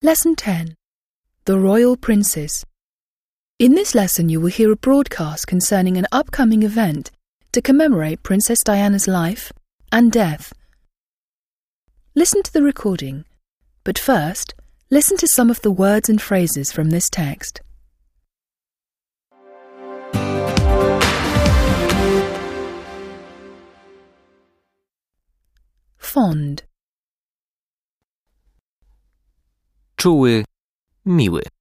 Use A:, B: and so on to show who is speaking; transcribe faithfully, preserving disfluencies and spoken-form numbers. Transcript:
A: Lesson ten. The Royal Princess. In this lesson you will hear a broadcast concerning an upcoming event to commemorate Princess Diana's life and death. Listen to the recording, but first, listen to some of the words and phrases from this text. Fond.
B: Czuły, miły.